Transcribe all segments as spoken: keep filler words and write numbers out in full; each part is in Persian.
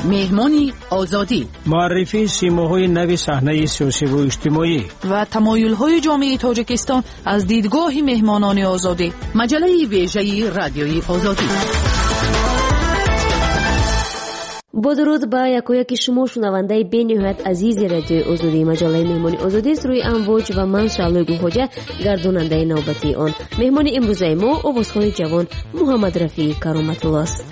مهمانی آزادی، معرفی سیماهای نو صحنه سیاسی و اجتماعی و تمایل‌های جامعه تاجیکستان از دیدگاه مهمانان آزادی. مجله ویژه رادیوی آزادی. با درود با یکایک شما شنونده بین‌نهایت عزیز رادیو آزادی. مجله مهمانی آزادی است روی امواج و من شعله گوهجه گرداننده نوبتی آن. مهمان امروز ما آوازخوان جوان محمد رفیع کرامت الله است.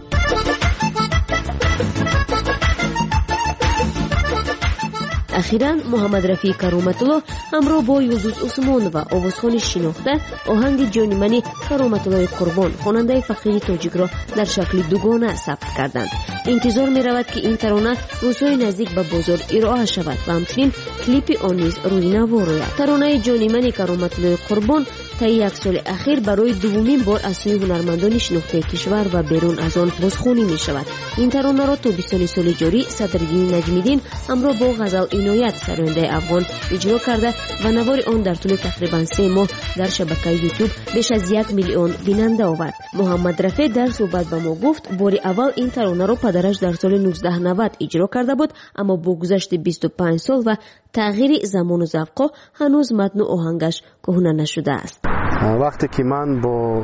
اخیراً محمد رفیع کرامت الله همراه با یلدوز عثمان و آوازخوان شناخته آهنگ جانی منی کرامت الله قربان خواننده فقیر تاجیک را در شکل دوگانه ثبت کردند. انتظار می رود که این ترانه روزهای نزدیک به بازار ارائه شود و همچنین کلیپ آن نیز روی نوا روید. ترانه جانی منی کرامت الله قربان طی یک سال اخیر برای دومین بار از سوی هنرمندان شناخته کشور و بیرون از آن بازخوانی می شود. این ترانه را تابستان سال جاری صدرالدین نجمیدین همراه با غزل عنایت سراینده افغان اجرا کرده و نوار آن در طول تقریبا سه ماه در شبکه یوتیوب بیش از یک میلیون بیننده آورد. محمد رفیع در صحبت با ما گفت بار اول این ترانه را پدرش در سال نوزده نود اجرا کرده بود، اما با گذشت بیست و پنج سال و تغییر زمان و ذوق هنوز متن و آهنگش کهنه نشده است. وقتی که من با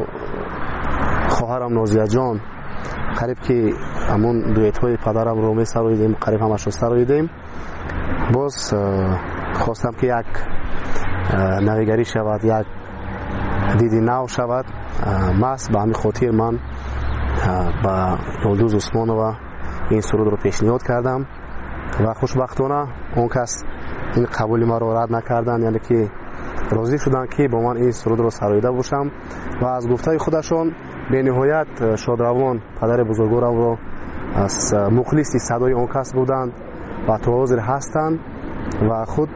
خواهرم نازیه جان قریب که همون دویت های پدرم رو می سراییدیم، قریب همش رو سراییدیم، باز خواستم که یک نویگری شود، یک دیدی نو شود. ماست به همین خاطر من با یلدوز عثمان و این سرود رو پیشنهاد کردم و خوشبختانه اون کس این قبولی ما رو رد نکردن، یعنی که راضی شدن که با من این سرود رو سراییده باشم و از گفته خودشون به نهایت شادروان پدر بزرگوارم رو از مخلصی صدای اون کس بودند و تا حاضر هستند و خود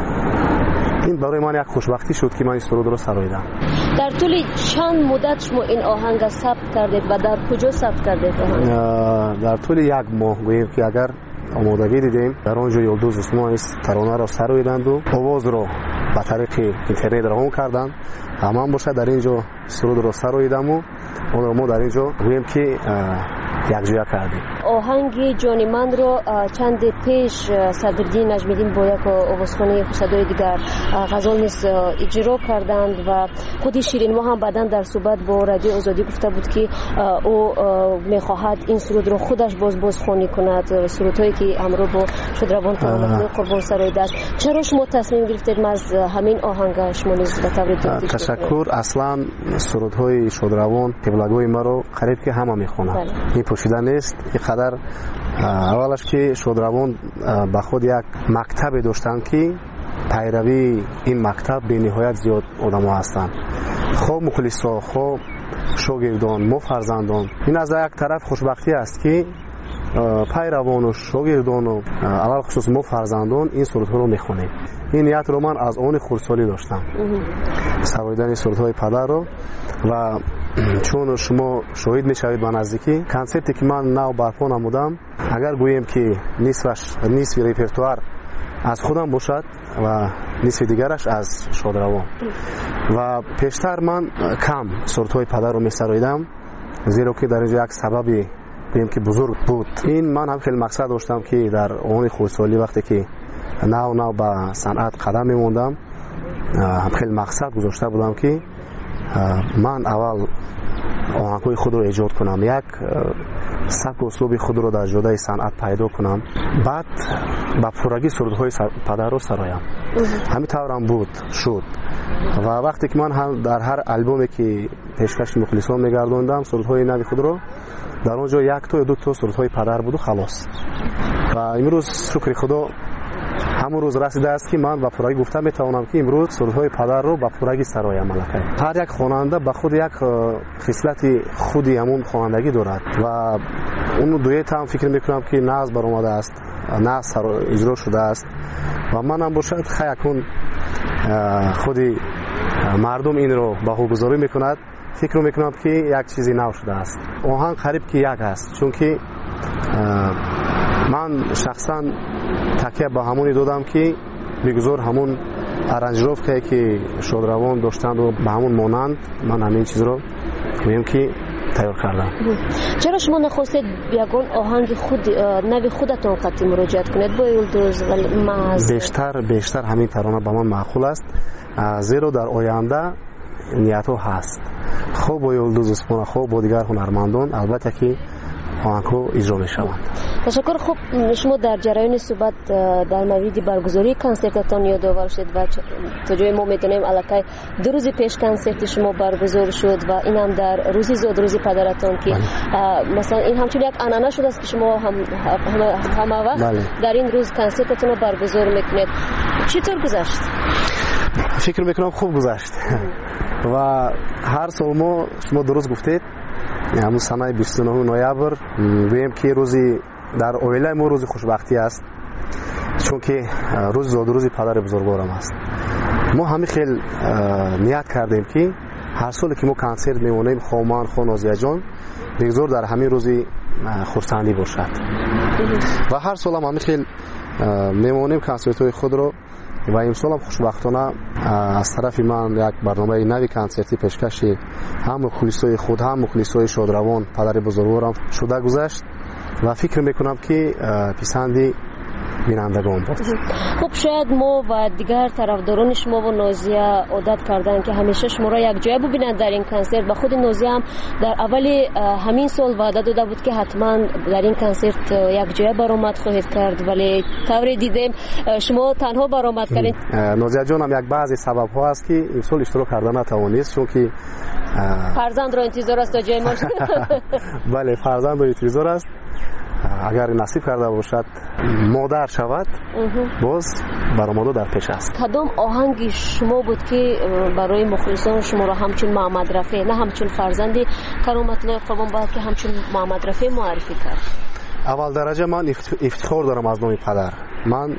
این برای من یک خوشبختی شد که من این سرود رو سراییدم. در طول چند مدت شما این آهنگ ثبت کردید و در کجا ثبت کردید آهنگ؟ در طول یک ماه گوییم که اگر آمادگی دیدیم در آنجا یلدوز عثمان است ترانه را سراییدند و آواز رو به طریق اینترنت روان کردند. همان باشه در اینجا سرود رو سراییدم و اون رو ما در اینجا گوییم که یک جویا کردیم. آهنگ جانی من رو چند پیش صدرالدین نجمیدین با یک آوازخوانی صدای دیگر غزل نیز اجرا کردند و خود شیرین ما هم بعداً در صحبت با رادیو آزادی گفته بود که او میخواهد این سرود رو خودش باز بازخوانی کند، سرودهایی که همراه با شادروان قربان سراییده است. چرا شما تصمیم گرفتید ما از همین آهنگ شما نیز به طور دیگه؟ تشکر. اصلا سرودهای شادروان قبلگوی ما رو قریب که همه میخونند، این پوشیده نیست. اینقدر اولش که شادروان با خود یک مکتب داشتن که پیروی این مکتب به نهایت زیاد آدم ها هستند، خواه مخلصا خواه شاگردان ما فرزندان. این از یک طرف خوشبختی است که پیروان و شاگردان و اول خصوص ما فرزندان این سرودها رو میخونیم. این نیت رو من از اون خردسالی داشتم، سراییدن سرودهای پدر رو، و چون شما شاهد میشوید به نزدیکی کنسپتی که من نو برپا نمودم، اگر گوییم که نصفش نصف ریپرتوار از خودم باشد و نصف دیگرش از شادروان و پیشتر من کم سرودهای پدر رو میسراییدم، زیرا که در اینجا یک سببی گوییم که بزرگ بود. این من هم خیلی مقصد داشتم که در اون خردسالی وقتی که نو نو به صنعت قدم میموندم هم خیلی مقصد گذاشته بودم که من اول آهنگ‌های خود رو ایجاد کنم، یک سبک و اسلوب خود رو در جدای صنعت پیدا کنم، بعد با پرگی سرودهای پدر رو سرایم. همین طورم بود شد و وقتی که من هم در هر البومی که پیشکش مخلصان میگردوندم سرودهای نوی خود رو، در اونجا یک تا یا دو تا سرودهای پدر بود و خلاص. و امروز شکر خدا همون روز رسیده است که من با پورگی گفتم میتوانم که امروز سرودهای پدر رو با پورگی سرایم ملکه. هر یک خواننده به خود یک خصلت خودی همون خوانندگی دارد و اون دویت هم فکر میکنم که ناز برآمده است، ناز سر اجرا شده است و من هم باشد خیلی خودی مردم این رو بهوگذاری میکند، فکر میکنم که یک چیزی نو شده است. آهنگ قریب که یک است، چون که من شخصا تکیه به همونی دادم که بگذار همون ارنجروف که شادروان داشتند و به همون مانند من همین چیز رو میگم که تیار کردم. چرا شما نخواستید یگان آهنگ خود نوی خودتون قطعی مراجعت کنید با یلدوز و محض؟ بیشتر بیشتر همین ترانه به من معقول است، زیرا در آینده نیت ها هست خوب با یلدوز اسپونا خوب با دیگر هنرمندان البته که آهنگ‌ها اجرا می‌شوند. تشکر. خوب شما در جریان صحبت در مورد برگزاری کنسرتتان یادآور شد و تا جای ما می‌تونیم الکی دو روز پیش کنسرت شما برگزار شد و این هم در روزی زود روزی پدرتان که مثلا این همچون یک عنعنه شده است که شما هم همه وقت در این روز کنسرتتون رو برگزار می‌کنید. چطور گذشت؟ فکر می‌کنم خوب گذشت و هر سال ما شما درست گفتید همون سنه بیست و نه نوامبر گویم که روزی در اویله ما روز خوشبختی است، چون که روز زاد روزی پدر بزرگوارم است. ما همین خیلی نیت کردیم که هر سال که ما کنسرت میمونیم خوامان خو نازیه جان بگذار در همین روزی خرسندی باشد و هر سال هم همین خیلی میمونیم کنسرت های خود رو و امسال هم خوشبختانه از طرف من یک برنامه نوی کنسرتی پیشکشی هم مخلصای خود هم مخلصای شادروان پدر بزرگوارم شده گذشت و فکر میکنم که پسندی بینندگان بود. خب شاید ما و دیگر طرفداران شما و نازیه عادت کردن که همیشه شما را یک جای ببینند در این کنسرت و خود نازیه هم در اولی همین سال وعده داده بود که حتما در این کنسرت یک جای برآمد خواهید کرد، ولی طوری دیدیم شما تنها برآمد کردید. نازیه جان هم یک بعضی سبب ها است که این سال اشتراک کردن نتوانست، چون که فرزند را انتظار است تا جای ما. بله فرزند را انتظار است، اگر نصیب کرده باشد مادر شود باز برآمده در پیش است. کدام آهنگ شما بود که برای مخلصان شما را همچون محمد رفیع نه همچون فرزندی کرامت الله قربان بلکه همچون محمد رفیع معرفی کرد؟ اول درجه من افتخار دارم از نام پدر. من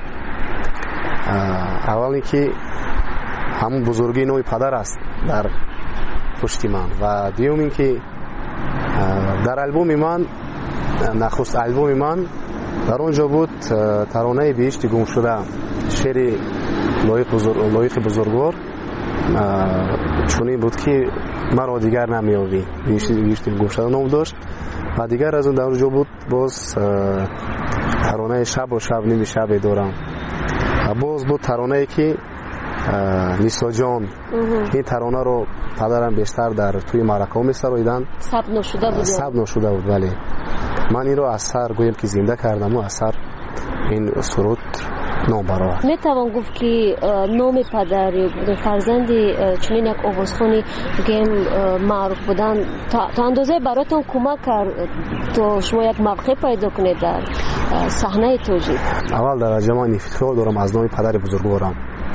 اول اینکه همون بزرگی نام پدر است در پشت من و دیوم اینکه در البوم من نخست البوم من در اونجا بود ترانه بهشت گم شده، شعر لایق بزرگ لایق بزرگوار چونین بود که مرا دیگر نمیابی بهشت بهشت گم شده نام داشت و دیگر از اون در اونجا بود باز ترانه شب و شب نمی شب دارم و باز بود ترانه که نیسا جان. این ترانه رو پدرم بیشتر در توی معرکه می سرایدن ثبت نشده بود ثبت نشده بود ولی من این رو از سر گویم که زنده کردم و از سر این سرود نام برآورد. نتوان گفت که نام پدر فرزند چنین یک آوازخوانی گیم معروف بودن تا اندازه براتون کمک کرد تا شما یک موقع پیدا کنید در صحنه توجیه؟ اول درجه من افتخار دارم از نام پدر بزرگوارم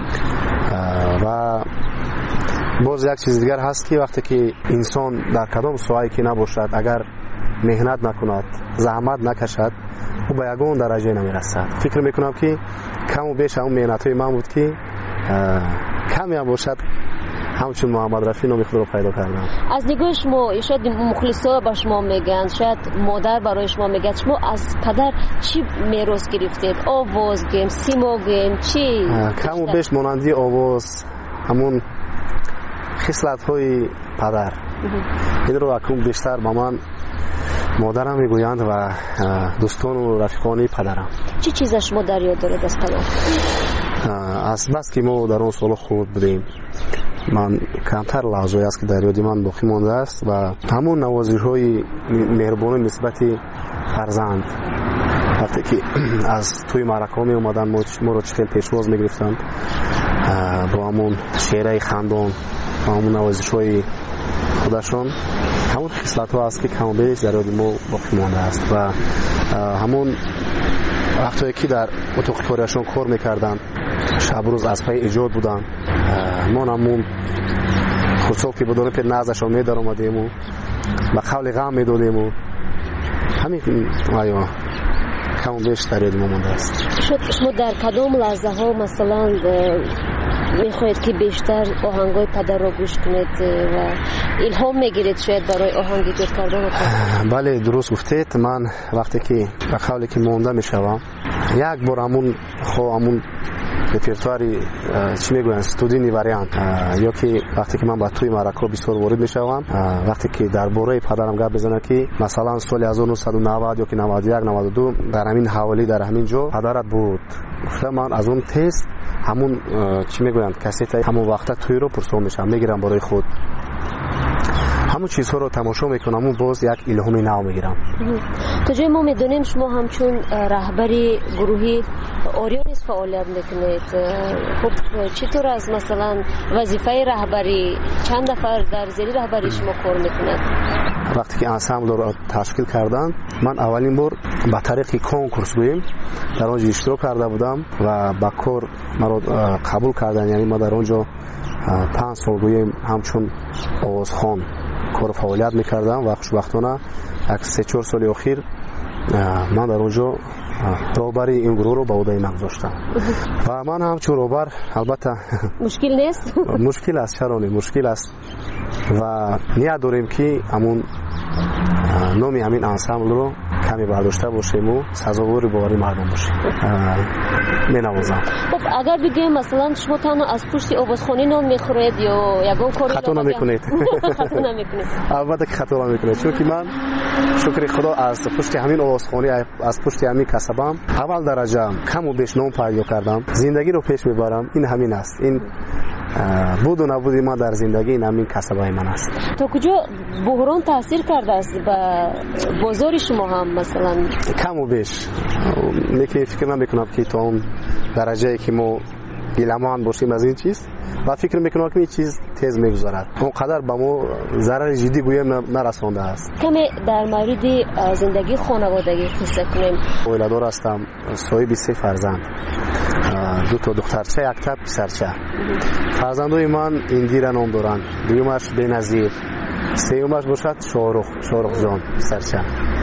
و باز یک چیز دیگر هست که وقتی که انسان در کدام سوایی که نباشد اگر مهنت نکند زحمت نکشد او به یگان درجه نمیرسد. فکر میکنم که کم و بیش اون مهنت های من بود که کمی هم باشد همچون محمد رفیع نام خود رو پیدا کردم. از نگاه شما شاید مخلصا به شما میگن، شاید مادر برای شما میگه، شما از پدر چی میراث گرفتید؟ آواز گیم، سیما گیم، چی؟ کم و بیش مانندی آواز همون خصلت های پدر. این رو اکنون بیشتر با من مادرم میگویند و دوستان و رفیقانی پدرم. چی چیز شما در یاد دارید از پدر؟ از بس که ما در اون سال خود بودیم من کمتر لحظه‌ای است که در یاد من باقی مانده است و همون نوازش‌های مهربانی نسبت فرزند وقتی که از توی معرکه می اومدن ما رو چخیل پیشواز میگرفتند با همون شعرهای خندان و همون نوازش‌های خودشان همون خصلت ها است که کم و بیش در یاد ما باقی مانده است و همون وقتی که در اتاق کاریشان کار میکردن شب روز از پای ایجاد بودن ما همون خصوصا که بدون پیر نازشان میدار آمدیم و به قول غم میدادیم و همین آیا کم و بیش در یاد ما مانده است. شما در کدام لحظه ها مثلا میخواید که بیشتر آهنگای پدر رو گوش کنید و الهام میگیرید شاید برای آهنگ ایجاد کردن؟ بله درست گفتید. من وقتی که به قولی که مانده میشوم یک بار همون خو همون репертуари чӣ мегӯянд студийни вариант ё ки вақте ки ман ба тӯи маъракаҳо бисёр ворид мешавам, вақте ки дар бораи падарам гап мезанам ки масалан соли ҳазору нуҳсаду навад ё ки наваду як наваду ду дар ҳамин ҳаволӣ дар ҳамин ҷо падарат буд, гуфта ман аз он тез ҳамун чӣ мегӯянд кассетаи ҳамон вақта тӯиро пурсон мешавам, мегирам барои худ, ҳамун чизҳоро тамошо мекунам, боз як илҳоми нав мегирам. то ҷои мо медонем шумо ҳамчун раҳбари гурӯҳи Орион низ фаъолият мекунед. хуб чӣ тавр аз масалан вазифаи раҳбарӣ, чанд нафар дар зери раҳбари шумо кор мекунад? вақте ки ансамблро ташкил карданд, ман аввалин бор ба тариқи конкурс гӯем дар он ҷо иштирок карда будам ва ба кор маро қабул карданд, яъне ма дар он ҷо панҷ сол гӯем ҳамчун овозхон кору фаъолият мекардам ва хушбахтона як се чор соли охир ман дар он ҷо роҳбари ин гурӯҳро ба ӯҳдаи ман гузоштам ва ман ҳамчун роҳбар албатта мушкил нест? мушкил аст, чаро не мушкил аст ва ният дорем ки ҳамун номи ҳамин ансамблро каме бардошта бошему сазовори бовари мардум бошем. менавозам. хуб агар бигӯем масалан шумо танҳо аз пушти овозхонӣ нон мехӯред ё ягон кори хато намекунед? хато намекунед? албатта ки хато намекунед, чунки ман шукри худо аз пушти ҳамин овозхонӣ, аз пушти ҳамин касабам аввал дараҷа каму беш ном пайдо кардам, зиндагиро пеш мебарам. ин ҳамин аст, ин буду набуди ман дар зиндагӣ ин ҳамин касабаи ман аст. то куҷо буҳрон таъсир кардааст ба бозори шумо ҳам масалан? каму беш лекин фикр намекунам ки то он дараҷае ки мо гиламанд бошем аз ин чиз ва фикр мекунам ки ин чиз тез мегузарад, он қадар ба мо зарари ҷиддӣ гӯем нарасондааст. каме дар мавриди зиндагии хонаводагӣ қисса кунем. оиладор ҳастам, соҳиби се фарзанд, ду то духтарча, якта писарча. фарзандои ман Индира ном доранд, дуюмаш Беназир, сеюмаш бошад Шорух, Шорухҷон писарча.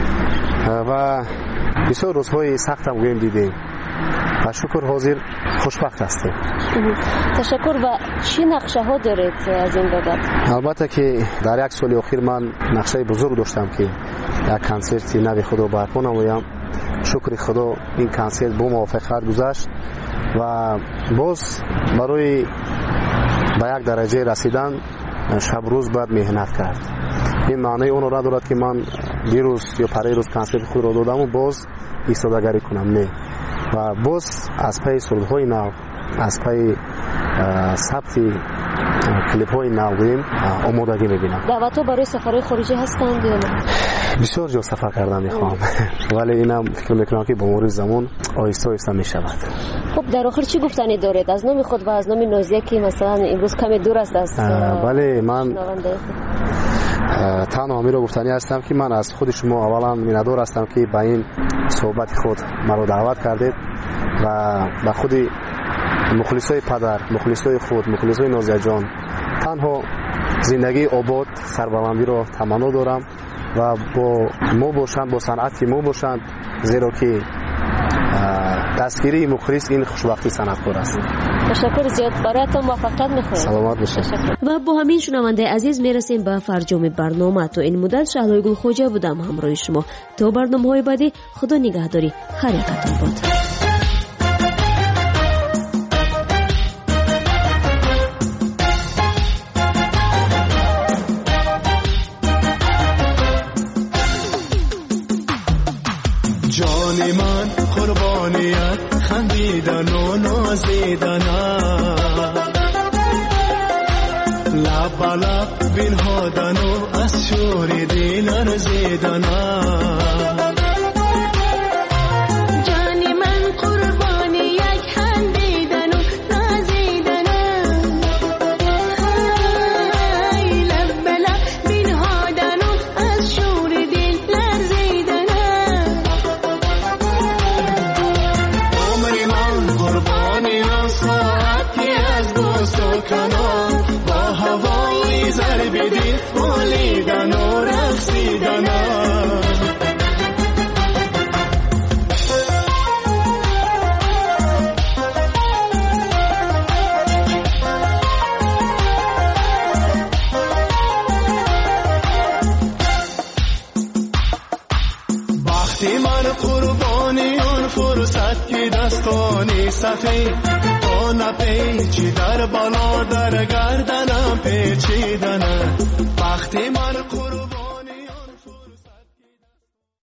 ва бисёр рӯзҳои сахтам гӯем дидем ва шукр ҳозир хушбахт ҳастем. ташаккур. ва чӣ нақшаҳо доред аз ин бобат? албатта ки дар як соли охир ман нақшаи бузург доштам ки як консерти нави худро барпо намоям. шукри худо ин консерт бо муваффақият гузашт ва боз барои ба як дараҷае расидан шабрӯз бояд меҳнат кард. ин маънои онро надорад ки ман дирӯз ё парирӯз консерти худро додаму боз истодагарӣ кунам, не. ва боз аз пайи сурудҳои нав, аз пайи сабти клипҳои нав гӯем омодагӣ мебинам. даъватҳо барои сафарҳои хориҷӣ ҳастанд ё не? бисёр ҷо сафар кардан мехоҳам, вале инам фикр мекунам ки бо мури замон оҳиста оҳиста мешавад. хуб дар охир чӣ гуфтанӣ доред аз номи худ ва аз номи Нозия ки масалан имрӯз каме дур аст аз бале ман танҳо ҳамиро гуфтанӣ ҳастам ки ман аз худи шумо аввалан миннатдор ҳастам ки ба ин суҳбати худ маро даъват кардед ва ба худи мухлисои падар, мухлисои худ, мухлисои Нозияҷон танҳо зиндагии обод, сарбаландиро таманно дорам ва бо мо бошанд, бо санъати мо бошанд, зеро ки дастгирии мухлис ин хушбахти санъаткор аст. ташаккур зиёд. бароятон муваффақият мехоҳем. саломат бошед. ва бо ҳамин шунавандаи азиз мерасем ба фарҷоми барнома. то ин муддат Шаҳлои Гулхоҷа будам ҳамроҳи шумо. то барномаҳои баъдӣ худо нигаҳдори ҳар якатон бод. جان من قربانیت خندیدن و نازیدنم لب به لب بنهادن و از شور دل ارزیدنم جان من قربانیت خندیدن و نازیدنم لب به لب بنهادن و از شور دل لرزیدنم عمر من قربانی آن ساعتی از دوست و کنار با هوای ضرب دل بولیدن و رقصیدنم وقتی من قربانی اون فرصت که دستانی سفید تا نپیچی در بالا در گردنم پیچیدنه وقتی من قربان